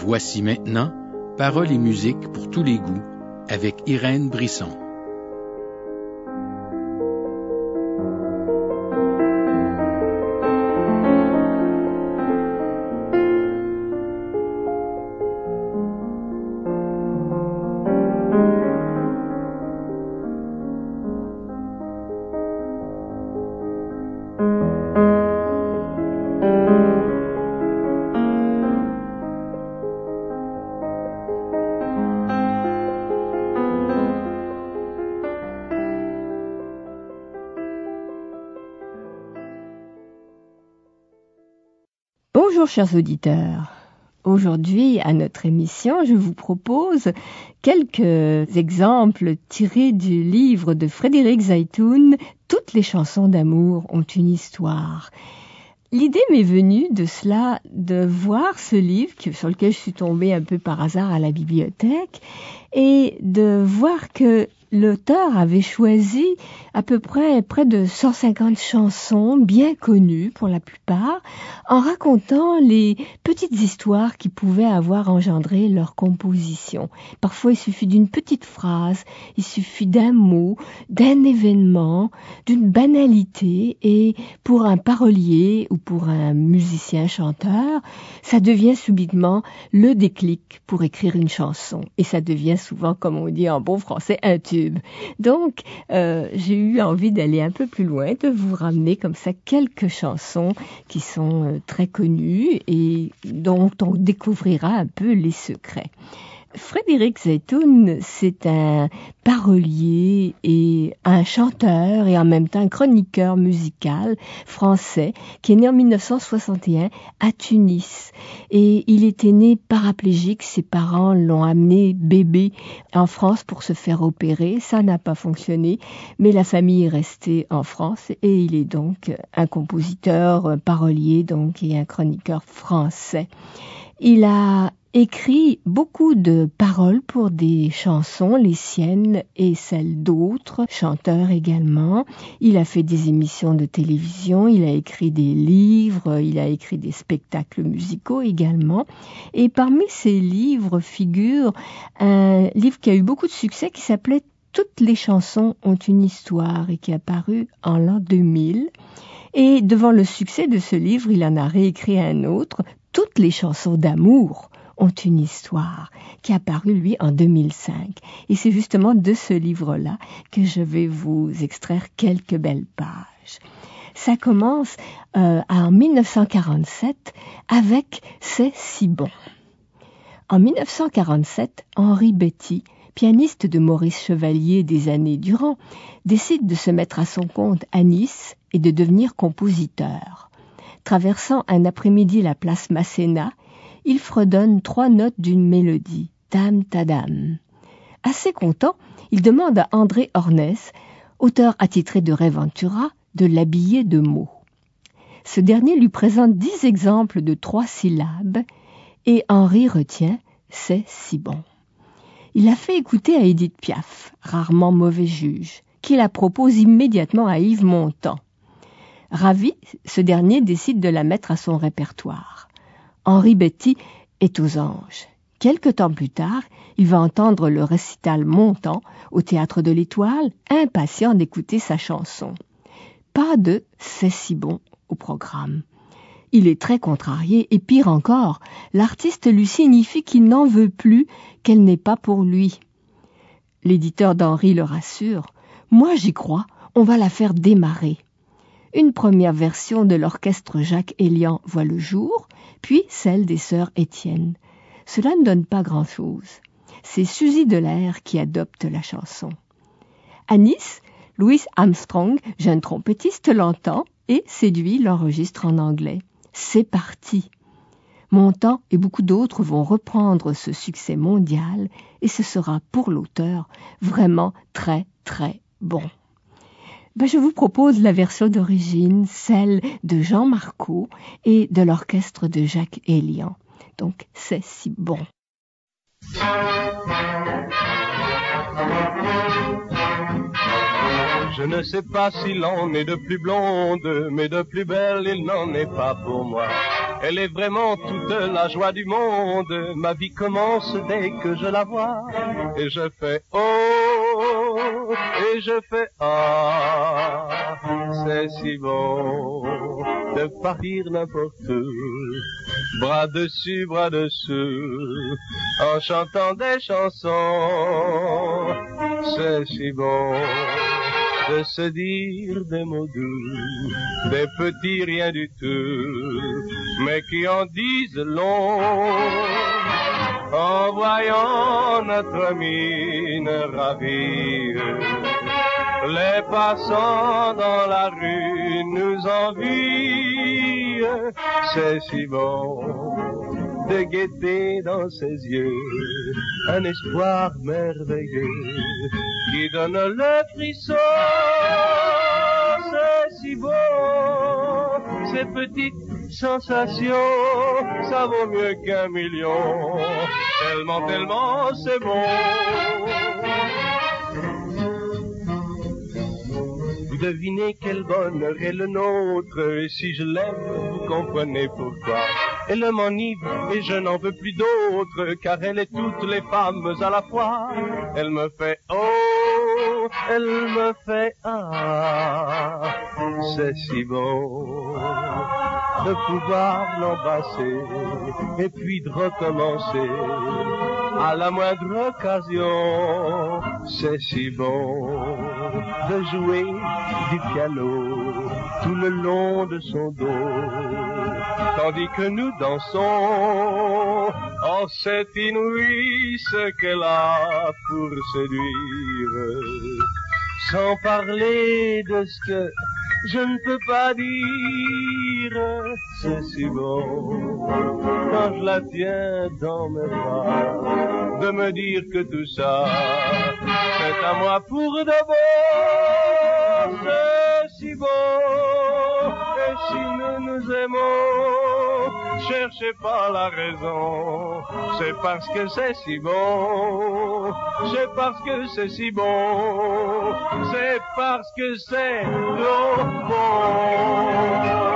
Voici maintenant Paroles et musique pour tous les goûts avec Irène Brisson. Bonjour chers auditeurs. Aujourd'hui, à notre émission, je vous propose quelques exemples tirés du livre de Frédéric Zeytoun, « Toutes les chansons d'amour ont une histoire ». L'idée m'est venue de cela, de voir ce livre sur lequel je suis tombée un peu par hasard à la bibliothèque et de voir que l'auteur avait choisi à peu près de 150 chansons bien connues pour la plupart, en racontant les petites histoires qui pouvaient avoir engendré leur composition. Parfois, il suffit d'une petite phrase, il suffit d'un mot, d'un événement, d'une banalité, et pour un parolier ou pour un musicien-chanteur, ça devient subitement le déclic pour écrire une chanson. Et ça devient souvent, comme on dit en bon français, un tube. Donc, j'ai eu envie d'aller un peu plus loin, de vous ramener comme ça quelques chansons qui sont très connues et dont on découvrira un peu les secrets. Frédéric Zeytoun, c'est un parolier et un chanteur et en même temps un chroniqueur musical français qui est né en 1961 à Tunis. Et il était né paraplégique, ses parents l'ont amené bébé en France pour se faire opérer. Ça n'a pas fonctionné, mais la famille est restée en France et il est donc un compositeur, un parolier donc, et un chroniqueur français. Il a écrit beaucoup de paroles pour des chansons, les siennes et celles d'autres chanteurs également. Il a fait des émissions de télévision, il a écrit des livres, il a écrit des spectacles musicaux également. Et parmi ces livres figure un livre qui a eu beaucoup de succès qui s'appelait « Toutes les chansons ont une histoire » et qui est paru en l'an 2000. Et devant le succès de ce livre, il en a réécrit un autre, « Toutes les chansons d'amour » ont une histoire, qui a paru, lui, en 2005. Et c'est justement de ce livre-là que je vais vous extraire quelques belles pages. Ça commence en 1947 avec « C'est si bon ». En 1947, Henri Betty, pianiste de Maurice Chevalier des années durant, décide de se mettre à son compte à Nice et de devenir compositeur. Traversant un après-midi la place Masséna, il fredonne 3 notes d'une mélodie, tam tadam. Assez content, il demande à André Hornès, auteur attitré de Réventura, de l'habiller de mots. Ce dernier lui présente 10 exemples de 3 syllabes et Henri retient « c'est si bon ». Il a fait écouter à Édith Piaf, rarement mauvais juge, qui la propose immédiatement à Yves Montand. Ravi, ce dernier décide de la mettre à son répertoire. Henri Betty est aux anges. Quelque temps plus tard, il va entendre le récital Montand au Théâtre de l'Étoile, impatient d'écouter sa chanson. Pas de « c'est si bon » au programme. Il est très contrarié et pire encore, l'artiste lui signifie qu'il n'en veut plus, qu'elle n'est pas pour lui. L'éditeur d'Henri le rassure. « Moi j'y crois, on va la faire démarrer. » Une première version de l'orchestre Jacques Elian voit le jour, puis celle des sœurs Étienne. Cela ne donne pas grand-chose. C'est Suzy Delair qui adopte la chanson. À Nice, Louis Armstrong, jeune trompettiste, l'entend et, séduit, l'enregistre en anglais. C'est parti. Montand et beaucoup d'autres vont reprendre ce succès mondial et ce sera pour l'auteur vraiment très très bon. Je vous propose la version d'origine, celle de Jean Marco et de l'orchestre de Jacques Elian. Donc, c'est si bon. Je ne sais pas s'il en est de plus blonde, mais de plus belle il n'en est pas pour moi. Elle est vraiment toute la joie du monde. Ma vie commence dès que je la vois. Et je fais oh, et je fais ah. C'est si bon de partir n'importe où, bras dessus, bras dessous, en chantant des chansons. C'est si bon de se dire des mots doux, des petits rien du tout, mais qui en disent long. En voyant notre mine ravie, les passants dans la rue nous envient. C'est si bon de guetter dans ses yeux un espoir merveilleux qui donne le frisson. C'est si beau, ces petites sensations, ça vaut mieux qu'un million. Tellement, tellement c'est bon. Vous devinez quel bonheur est le nôtre, et si je l'aime, vous comprenez pourquoi. Elle m'enivre et je n'en veux plus d'autre, car elle est toutes les femmes à la fois. Elle me fait oh, elle me fait ah. C'est si bon de pouvoir l'embrasser et puis de recommencer à la moindre occasion. C'est si bon de jouer du piano tout le long de son dos, tandis que nous dansons. Oh, c'est inouï ce qu'elle a pour séduire, sans parler de ce que je ne peux pas dire. C'est si bon quand je la tiens dans mes bras, de me dire que tout ça c'est à moi pour de bon. C'est si beau, et si nous nous aimons, cherchez pas la raison. C'est parce que c'est si bon, c'est parce que c'est si bon, c'est parce que c'est trop bon.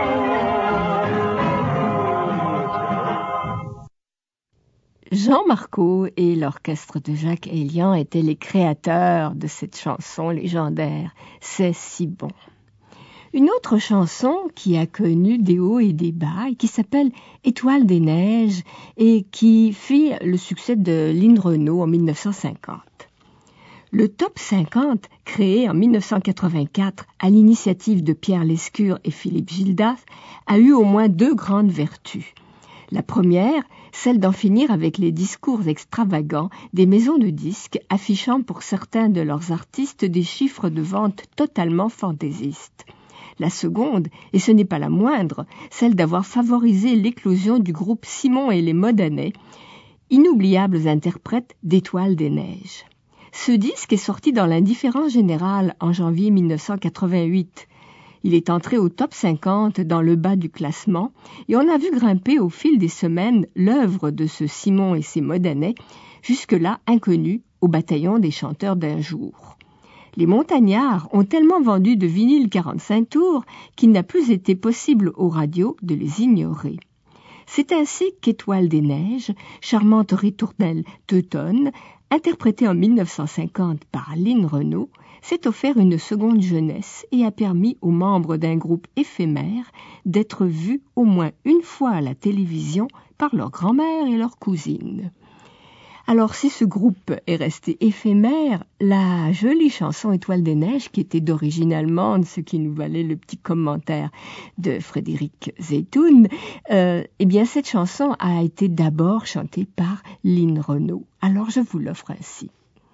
Jean Marco et l'orchestre de Jacques Hélian étaient les créateurs de cette chanson légendaire « C'est si bon ». Une autre chanson qui a connu des hauts et des bas et qui s'appelle « Étoile des neiges » et qui fit le succès de Lynn Renaud en 1950. Le Top 50, créé en 1984 à l'initiative de Pierre Lescure et Philippe Gildas, a eu au moins deux grandes vertus. La première, celle d'en finir avec les discours extravagants des maisons de disques affichant pour certains de leurs artistes des chiffres de vente totalement fantaisistes. La seconde, et ce n'est pas la moindre, celle d'avoir favorisé l'éclosion du groupe Simon et les Modanais, inoubliables interprètes d'Étoile des neiges. Ce disque est sorti dans l'indifférence générale en janvier 1988. Il est entré au top 50 dans le bas du classement et on a vu grimper au fil des semaines l'œuvre de ce Simon et ses Modanais, jusque-là inconnus au bataillon des chanteurs d'un jour. Les montagnards ont tellement vendu de vinyles 45 tours qu'il n'a plus été possible aux radios de les ignorer. C'est ainsi qu'Étoile des neiges, charmante ritournelle teutonne, interprétée en 1950 par Lynn Renaud, s'est offert une seconde jeunesse et a permis aux membres d'un groupe éphémère d'être vus au moins une fois à la télévision par leur grand-mère et leur cousine. Alors si ce groupe est resté éphémère, la jolie chanson Étoile des neiges, qui était d'origine allemande, ce qui nous valait le petit commentaire de Frédéric Zeytoun, eh bien cette chanson a été d'abord chantée par Lynn Renaud. Alors je vous l'offre ainsi.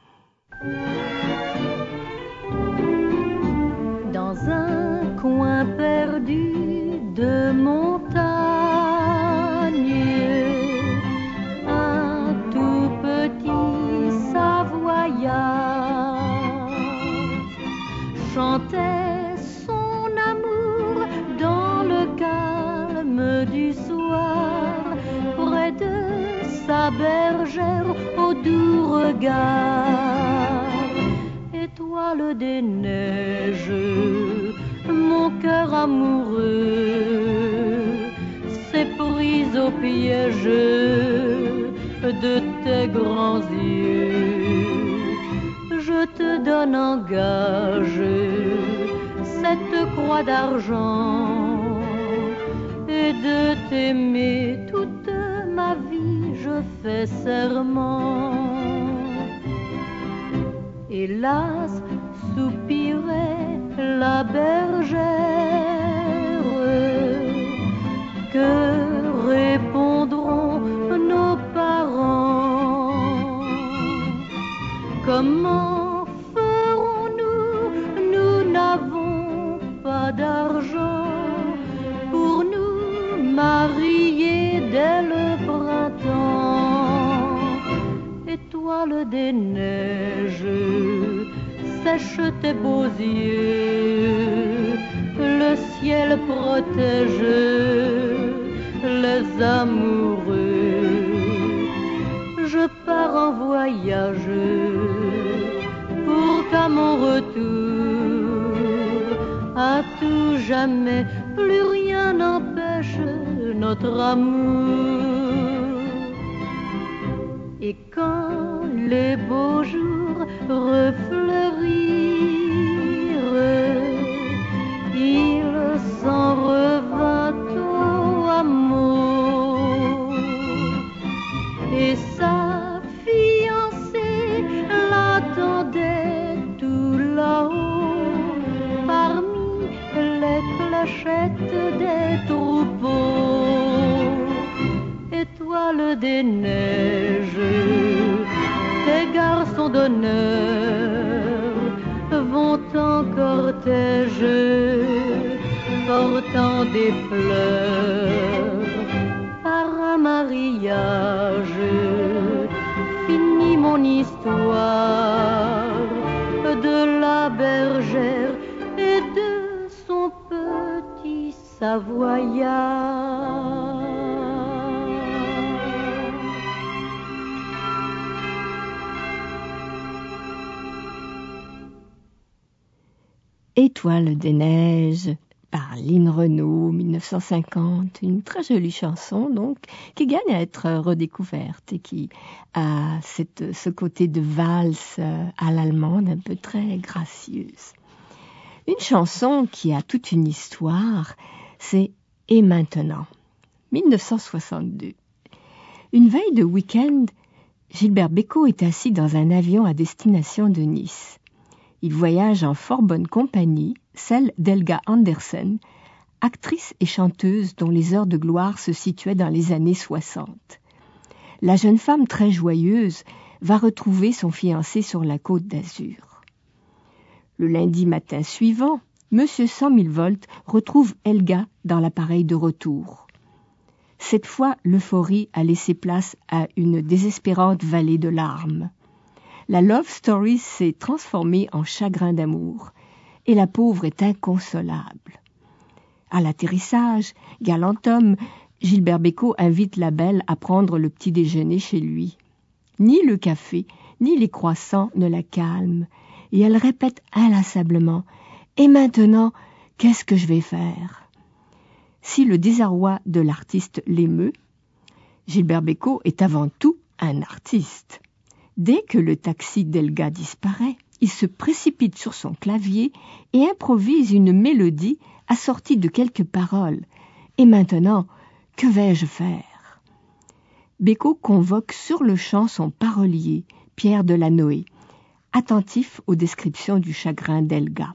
Dans un coin perdu de montagne, un tout petit Savoyard chantait son amour dans le calme du soir, près de sa bergère au doux regard. Étoile des neiges, mon cœur amoureux s'est pris prise au piège de tes grands yeux. Je te donne en gage cette croix d'argent et de t'aimer toute ma vie, je fais serment. Hélas, soupirait la bergère, que répondront nos parents? Comment ferons-nous? Nous n'avons pas d'argent pour nous marier dès le printemps. Étoile des neiges, sèche tes beaux yeux, le ciel protège les amoureux. Je pars en voyage pour qu'à mon retour, à tout jamais, plus rien n'empêche notre amour. Et quand les beaux jours refleurirent, il s'en revint au amour. Et sa fiancée l'attendait tout là-haut, parmi les clochettes des troupeaux. Étoile des neiges, tes garçons d'honneur vont en cortège, portant des fleurs. Par un mariage, finit mon histoire de la bergère et de son petit savoyard. Étoile des neiges par Lynn Renaud, 1950, une très jolie chanson donc qui gagne à être redécouverte et qui a ce côté de valse à l'allemande un peu très gracieuse. Une chanson qui a toute une histoire, c'est Et maintenant, 1962. Une veille de week-end, Gilbert Bécaud est assis dans un avion à destination de Nice. Il voyage en fort bonne compagnie, celle d'Helga Andersen, actrice et chanteuse dont les heures de gloire se situaient dans les années 60. La jeune femme très joyeuse va retrouver son fiancé sur la Côte d'Azur. Le lundi matin suivant, Monsieur 100 000 volts retrouve Helga dans l'appareil de retour. Cette fois, l'euphorie a laissé place à une désespérante vallée de larmes. La love story s'est transformée en chagrin d'amour, et la pauvre est inconsolable. À l'atterrissage, galant homme, Gilbert Bécaud invite la belle à prendre le petit déjeuner chez lui. Ni le café, ni les croissants ne la calment, et elle répète inlassablement « Et maintenant, qu'est-ce que je vais faire ?» Si le désarroi de l'artiste l'émeut, Gilbert Bécaud est avant tout un artiste. Dès que le taxi d'Helga disparaît, il se précipite sur son clavier et improvise une mélodie assortie de quelques paroles. Et maintenant, que vais-je faire ? Bécaud convoque sur le champ son parolier, Pierre Delanoë, attentif aux descriptions du chagrin d'Helga.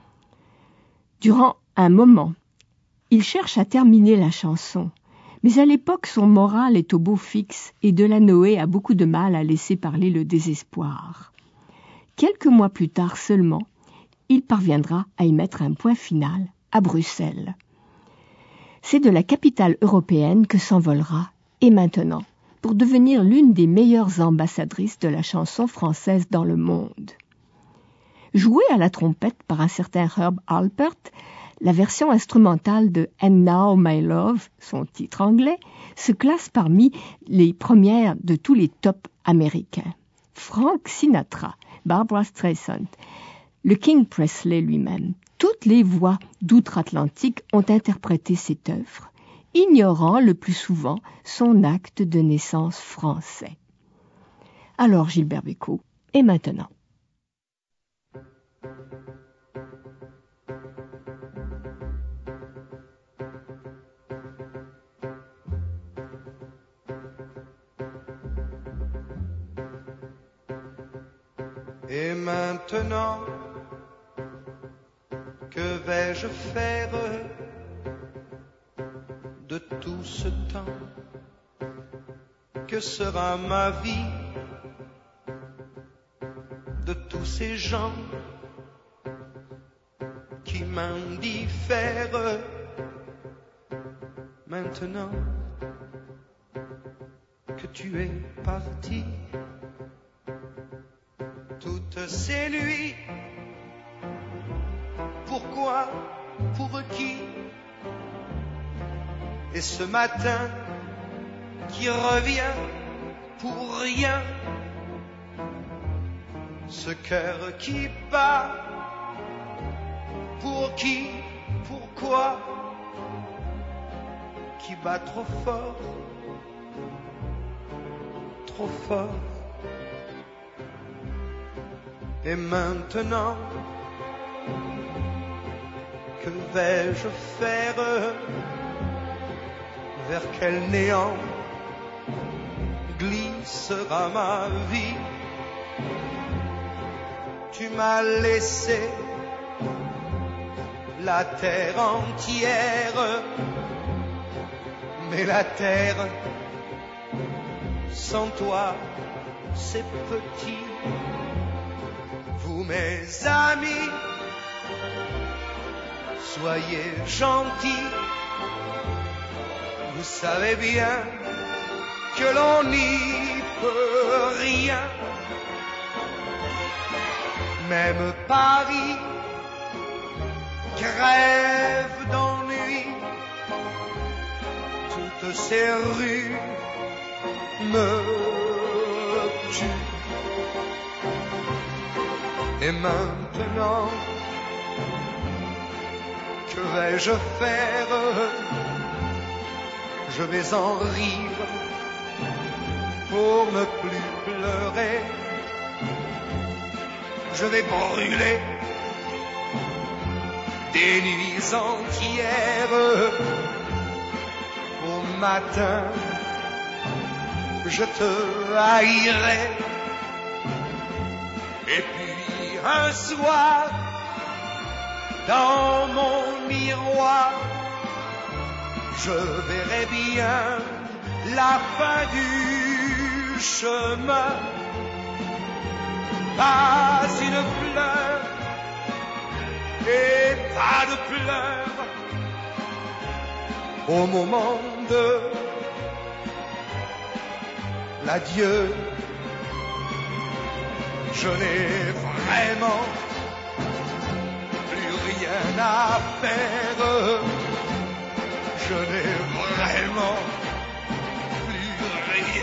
Durant un moment, il cherche à terminer la chanson. Mais à l'époque, son moral est au beau fixe et Delanoë a beaucoup de mal à laisser parler le désespoir. Quelques mois plus tard seulement, il parviendra à y mettre un point final à Bruxelles. C'est de la capitale européenne que s'envolera, et maintenant, pour devenir l'une des meilleures ambassadrices de la chanson française dans le monde. Jouée à la trompette par un certain Herb Alpert, la version instrumentale de « And Now My Love », son titre anglais, se classe parmi les premières de tous les tops américains. Frank Sinatra, Barbra Streisand, le King Presley lui-même, toutes les voix d'outre-Atlantique ont interprété cette œuvre ignorant le plus souvent son acte de naissance français. Alors Gilbert Bécaud, et maintenant? Et maintenant, que vais-je faire de tout ce temps? Que sera ma vie de tous ces gens qui m'indiffèrent? Maintenant que tu es parti, toutes ces nuits, pourquoi, pour qui? Et ce matin qui revient pour rien, ce cœur qui bat, pour qui, pourquoi, qui bat trop fort, trop fort. Et maintenant, que vais-je faire? Vers quel néant glissera ma vie? Tu m'as laissé la terre entière, mais la terre sans toi c'est petit. Vous mes amis, soyez gentils, vous savez bien que l'on n'y peut rien. Même Paris crève d'ennui, toutes ces rues me tuent. Et maintenant, que vais-je faire? Je vais en rire pour ne plus pleurer. Je vais brûler des nuits entières. Au matin, je te haïrai. Et puis un soir, dans mon miroir, je verrai bien la fin du chemin. Pas une fleur et pas de pleurs au moment de l'adieu. Je n'ai vraiment plus rien à faire. Je n'ai vraiment plus rien.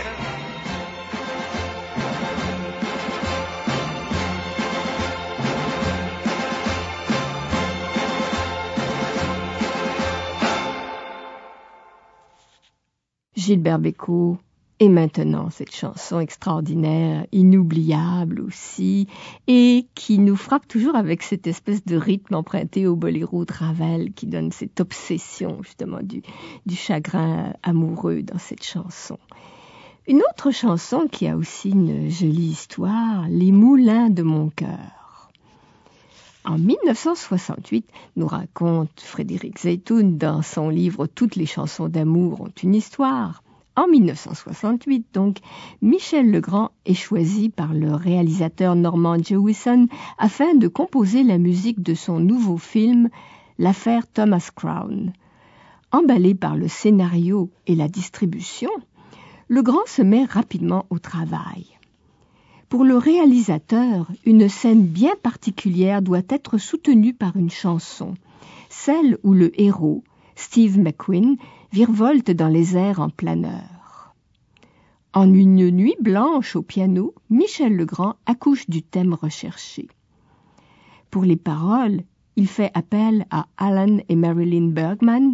Gilbert Bécaud. Et maintenant, cette chanson extraordinaire, inoubliable aussi, et qui nous frappe toujours avec cette espèce de rythme emprunté au boléro de Ravel, qui donne cette obsession, justement, du chagrin amoureux dans cette chanson. Une autre chanson qui a aussi une jolie histoire, Les moulins de mon cœur. En 1968, nous raconte Frédéric Zeytoun dans son livre Toutes les chansons d'amour ont une histoire. En 1968, donc, Michel Legrand est choisi par le réalisateur Norman Jewison afin de composer la musique de son nouveau film, L'affaire Thomas Crown. Emballé par le scénario et la distribution, Legrand se met rapidement au travail. Pour le réalisateur, une scène bien particulière doit être soutenue par une chanson, celle où le héros, Steve McQueen, virevolte dans les airs en planeur. En une nuit blanche au piano, Michel Legrand accouche du thème recherché. Pour les paroles, il fait appel à Alan et Marilyn Bergman,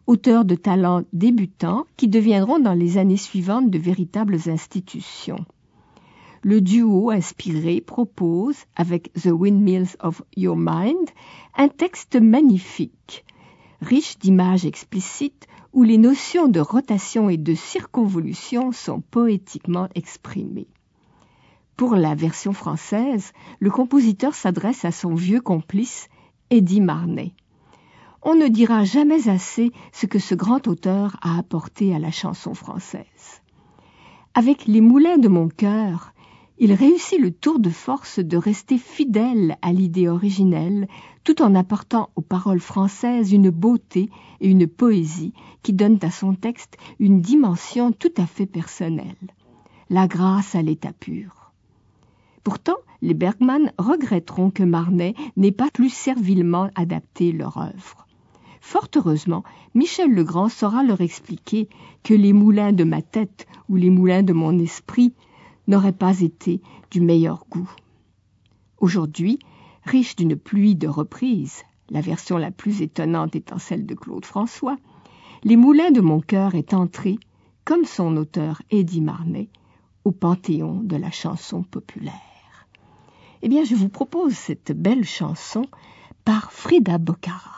auteurs de talents débutants qui deviendront dans les années suivantes de véritables institutions. Le duo inspiré propose, avec The Windmills of Your Mind, un texte magnifique, riche d'images explicites où les notions de rotation et de circonvolution sont poétiquement exprimées. Pour la version française, le compositeur s'adresse à son vieux complice, Eddie Marnay. On ne dira jamais assez ce que ce grand auteur a apporté à la chanson française. Avec Les Moulins de mon cœur, il réussit le tour de force de rester fidèle à l'idée originelle, tout en apportant aux paroles françaises une beauté et une poésie qui donnent à son texte une dimension tout à fait personnelle. La grâce à l'état pur. Pourtant, les Bergman regretteront que Marnay n'ait pas plus servilement adapté leur œuvre. Fort heureusement, Michel Legrand saura leur expliquer que Les Moulins de ma tête ou Les Moulins de mon esprit n'aurait pas été du meilleur goût. Aujourd'hui, riche d'une pluie de reprises, la version la plus étonnante étant celle de Claude François, Les Moulins de mon cœur est entré, comme son auteur Eddie Marnay, au panthéon de la chanson populaire. Eh bien, je vous propose cette belle chanson par Frida Boccara.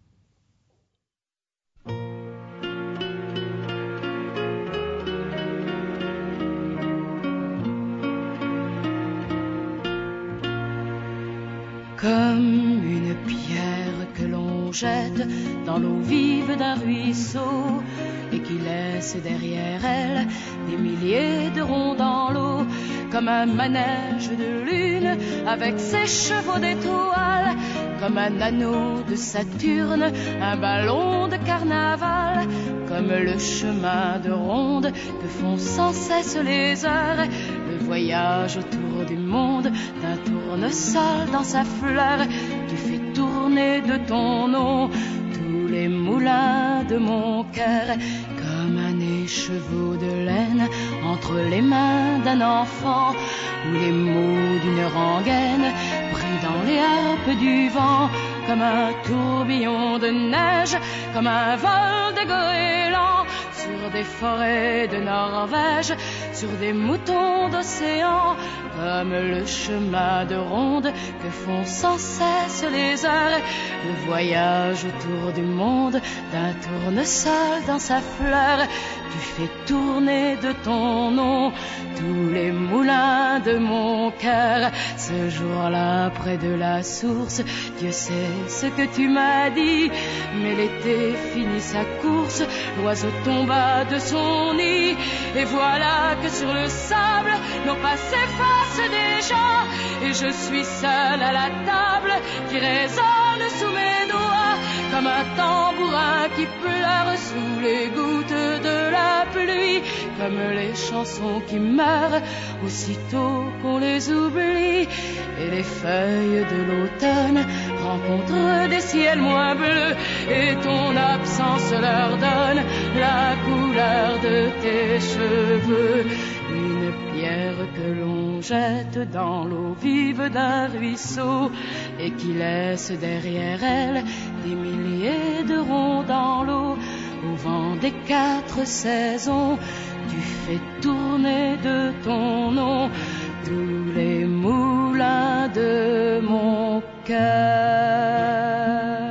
Comme une pierre que l'on jette dans l'eau vive d'un ruisseau et qui laisse derrière elle des milliers de ronds dans l'eau, comme un manège de lune avec ses chevaux d'étoiles, comme un anneau de Saturne, un ballon de carnaval, comme le chemin de ronde que font sans cesse les heures, le voyage autour du monde d'un tournesol dans sa fleur. Tu fais tourner de ton nom tous les moulins de mon cœur, comme un écheveau de laine entre les mains d'un enfant, ou les mots d'une rengaine pris dans les harpes du vent, comme un tourbillon de neige, comme un vol de goéland sur des forêts de Norvège, sur des moutons d'océan, comme le chemin de ronde que font sans cesse les heures, le voyage autour du monde d'un tournesol dans sa fleur. Tu fais tourner de ton nom tous les moulins de mon cœur. Ce jour-là, près de la source, Dieu sait ce que tu m'as dit, mais l'été finit sa course, l'oiseau tomba de son nid, et voilà que sur le sable, nos pas s'effacent déjà, et je suis seule à la table qui résonne sous mes doigts, comme un tambourin qui pleure sous les gouttes de la pluie, comme les chansons qui meurent aussitôt qu'on les oublie, et les feuilles de l'automne rencontrent des ciels moins bleus, et ton absence leur donne la couleur de tes cheveux. Une pierre que l'on jette dans l'eau vive d'un ruisseau et qui laisse derrière elle des milliers de ronds dans l'eau. Au vent des 4 saisons, tu fais tourner de ton nom tous les moulins de mon cœur.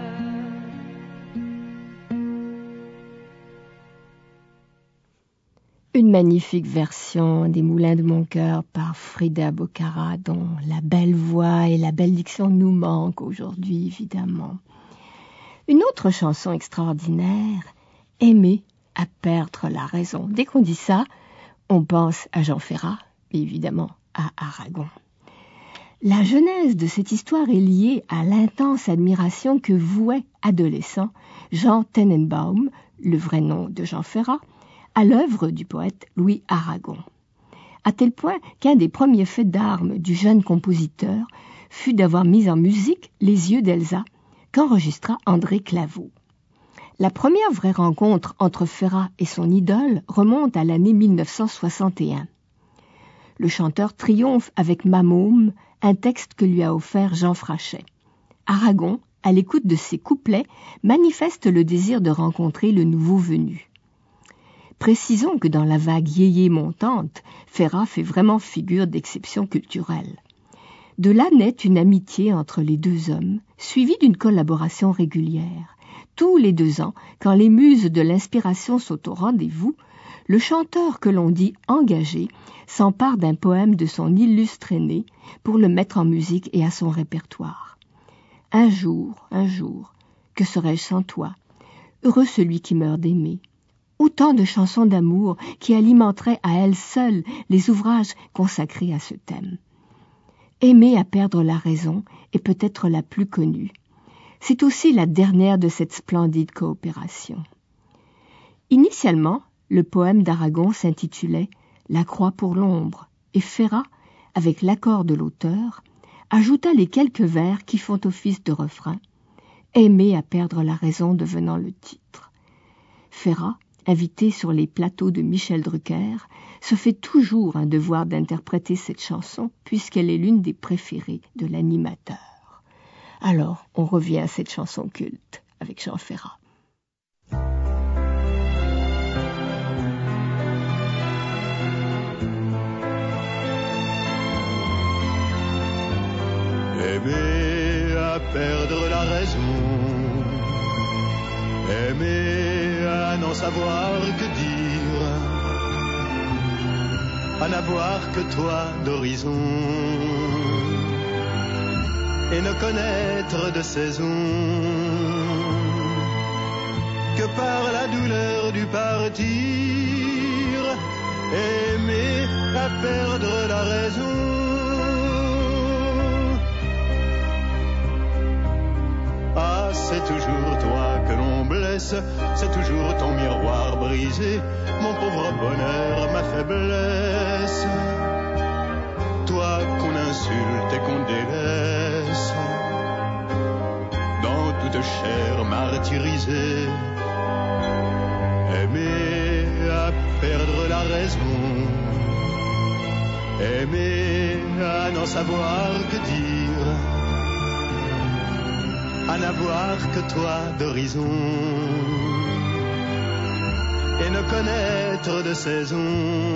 Une magnifique version des Moulins de mon cœur par Frida Boccara, dont la belle voix et la belle diction nous manquent aujourd'hui, évidemment. Une autre chanson extraordinaire, Aimer à perdre la raison. Dès qu'on dit ça, on pense à Jean Ferrat, et évidemment à Aragon. La genèse de cette histoire est liée à l'intense admiration que vouait, adolescent, Jean Tenenbaum, le vrai nom de Jean Ferrat, à l'œuvre du poète Louis Aragon. À tel point qu'un des premiers faits d'armes du jeune compositeur fut d'avoir mis en musique Les yeux d'Elsa, qu'enregistra André Claveau. La première vraie rencontre entre Ferrat et son idole remonte à l'année 1961. Le chanteur triomphe avec Ma Môme, un texte que lui a offert Jean Frachet. Aragon à l'écoute de ces couplets, manifeste le désir de rencontrer le nouveau venu. Précisons que dans la vague yéyé montante, Ferrat fait vraiment figure d'exception culturelle. De là naît une amitié entre les deux hommes, suivie d'une collaboration régulière. Tous les 2 ans, quand les muses de l'inspiration sont au rendez-vous, le chanteur que l'on dit engagé s'empare d'un poème de son illustre aîné pour le mettre en musique et à son répertoire. Un jour, que serais-je sans toi? Heureux celui qui meurt d'aimer. Autant de chansons d'amour qui alimenteraient à elles seules les ouvrages consacrés à ce thème. Aimer à perdre la raison est peut-être la plus connue. C'est aussi la dernière de cette splendide coopération. Initialement, le poème d'Aragon s'intitulait « La croix pour l'ombre » et Ferrat, avec l'accord de l'auteur, ajouta les quelques vers qui font office de refrain, Aimer à perdre la raison devenant le titre. Ferrat, invité sur les plateaux de Michel Drucker, se fait toujours un devoir d'interpréter cette chanson puisqu'elle est l'une des préférées de l'animateur. Alors, on revient à cette chanson culte avec Jean Ferrat. Aimer à perdre la raison, aimer à n'en savoir que dire, à n'avoir que toi d'horizon, et ne connaître de saison que par la douleur du partir, aimer à perdre la raison. Ah, c'est toujours toi que l'on blesse, c'est toujours ton miroir brisé, mon pauvre bonheur, ma faiblesse. Toi qu'on insulte et qu'on délaisse, dans toute chair martyrisée. Aimer à perdre la raison, aimer à n'en savoir que dire, à n'avoir que toi d'horizon, et ne connaître de saison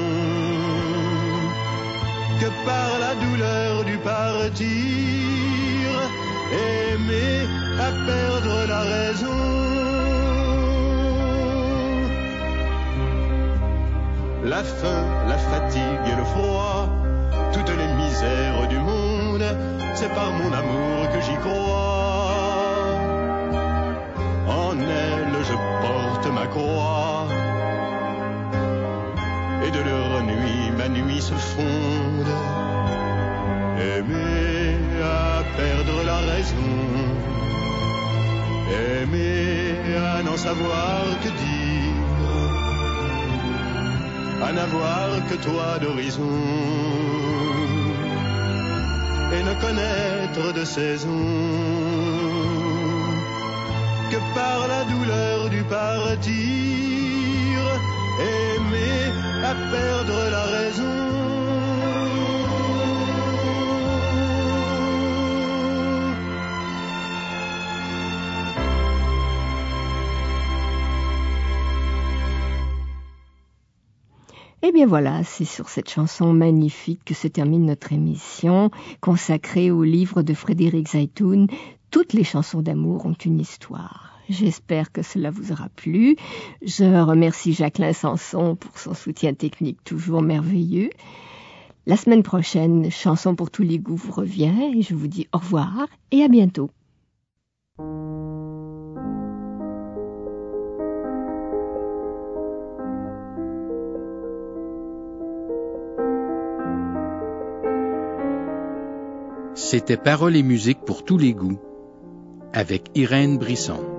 que par la douleur du partir, aimer à perdre la raison. La faim, la fatigue et le froid, toutes les misères du monde, c'est par mon amour que j'y crois. En elle je porte ma croix, et de leur nuit ma nuit se fonde. Aimer à perdre la raison, aimer à n'en savoir que dire, à n'avoir que toi d'horizon, et ne connaître de saison que par la douleur du partir, aimer à perdre la raison. Eh bien voilà, c'est sur cette chanson magnifique que se termine notre émission consacrée au livre de Frédéric Zaytoun. Toutes les chansons d'amour ont une histoire. J'espère que cela vous aura plu. Je remercie Jacqueline Sanson pour son soutien technique toujours merveilleux. La semaine prochaine, Chanson pour tous les goûts vous revient et je vous dis au revoir et à bientôt. C'était Paroles et musique pour tous les goûts avec Irène Brisson.